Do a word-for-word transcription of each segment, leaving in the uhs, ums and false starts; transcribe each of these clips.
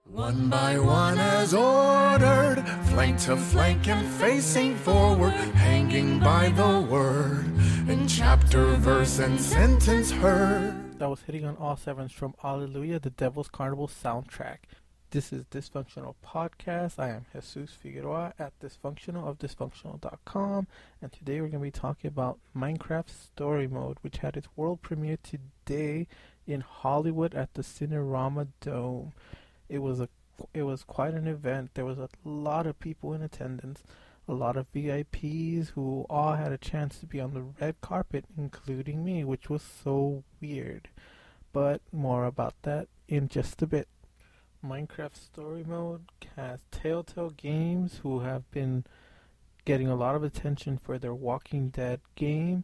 One by one as ordered, flank to flank and facing forward, hanging by the word, in chapter, verse, and sentence heard. That was Hitting on All Sevens from Alleluia, the Devil's Carnival soundtrack. This is Dysfunctional Podcast. I am Jesus Figueroa at Dysfunctional of Dysfunctional dot com, and today we're going to be talking about Minecraft Story Mode, which had its world premiere today in Hollywood at the Cinerama Dome. It was a it was quite an event. There was a lot of people in attendance, a lot of V I Ps who all had a chance to be on the red carpet, including me, which was so weird. But more about that in just a bit. Minecraft Story Mode has Telltale Games, who have been getting a lot of attention for their Walking Dead game,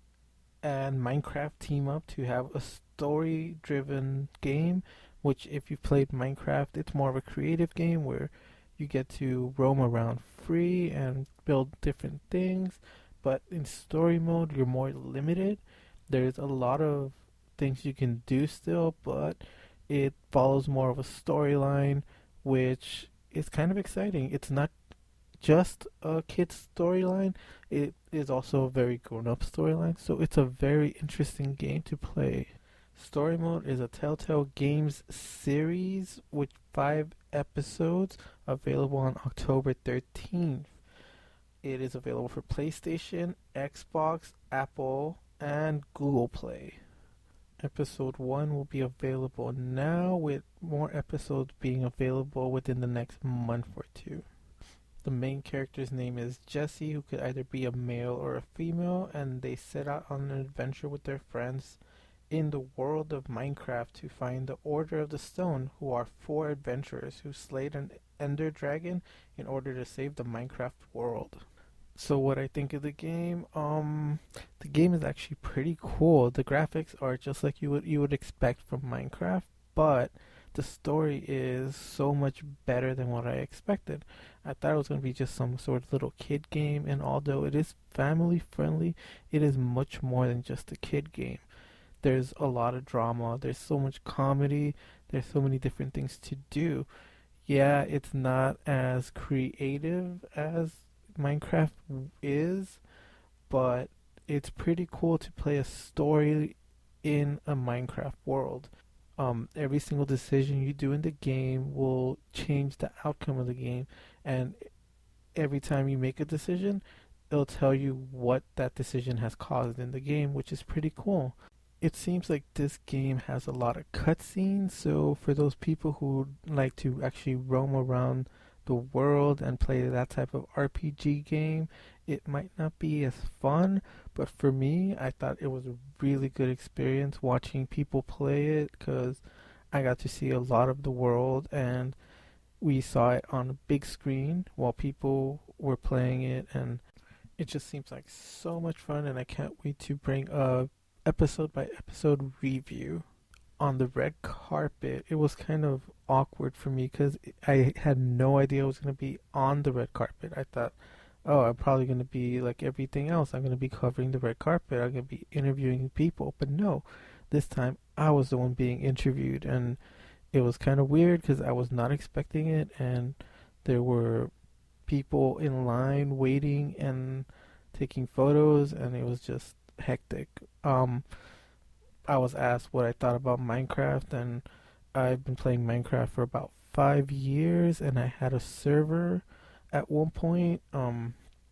and Minecraft team up to have a story-driven game, which if you've played Minecraft, it's more of a creative game where you get to roam around free and build different things. But in story mode, you're more limited. There's a lot of things you can do still, but it follows more of a storyline, which is kind of exciting. It's not just a kid's storyline. It is also a very grown-up storyline, so it's a very interesting game to play. Story Mode is a Telltale Games series with five episodes available on October thirteenth. It is available for PlayStation, Xbox, Apple, and Google Play. Episode one will be available now, with more episodes being available within the next month or two. The main character's name is Jesse, who could either be a male or a female, and they set out on an adventure with their friends in the world of Minecraft to find the Order of the Stone, who are four adventurers who slayed an Ender Dragon in order to save the Minecraft world. So what I think of the game, um, the game is actually pretty cool. The graphics are just like you would you would expect from Minecraft, but the story is so much better than what I expected. I thought it was going to be just some sort of little kid game, and although it is family friendly, it is much more than just a kid game. There's a lot of drama, there's so much comedy, there's so many different things to do. Yeah, it's not as creative as Minecraft is, but it's pretty cool to play a story in a Minecraft world. Um, every single decision you do in the game will change the outcome of the game, and every time you make a decision, it'll tell you what that decision has caused in the game, which is pretty cool. It seems like this game has a lot of cutscenes, so for those people who like to actually roam around the world and play that type of R P G game, it might not be as fun, but for me, I thought it was a really good experience watching people play it, because I got to see a lot of the world, and we saw it on a big screen while people were playing it, and it just seems like so much fun, and I can't wait to bring a episode by episode review. On the red carpet, it was kind of awkward for me because I had no idea I was going to be on the red carpet. I thought, oh, I'm probably going to be like everything else. I'm going to be covering the red carpet. I'm going to be interviewing people. But no, this time I was the one being interviewed, and it was kind of weird because I was not expecting it, and there were people in line waiting and taking photos, and it was just hectic. Um, I was asked what I thought about Minecraft, and I've been playing Minecraft for about five years, and I had a server at one point. Um,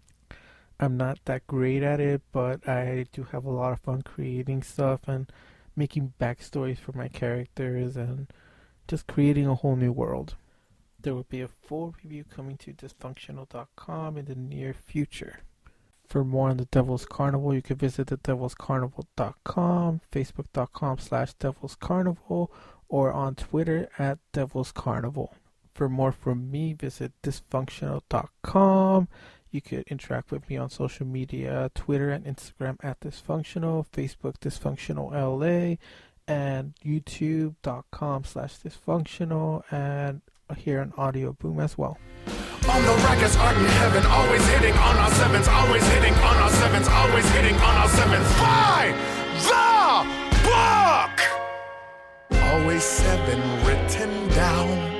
I'm not that great at it, but I do have a lot of fun creating stuff and making backstories for my characters and just creating a whole new world. There will be a full review coming to Dysfunctional dot com in the near future. For more on the Devil's Carnival, you can visit the devils carnival dot com, facebook dot com slash devils carnival, or on Twitter at Devil's Carnival. For more from me, visit Dysfunctional dot com. You could interact with me on social media, Twitter and Instagram at Dysfunctional, Facebook Dysfunctional L A, and YouTube dot com slash Dysfunctional, and here on Audio Boom as well. On the rackets, art in heaven, always hitting on our sevens, always hitting on our sevens, always hitting on our sevens. By the book! Always seven written down.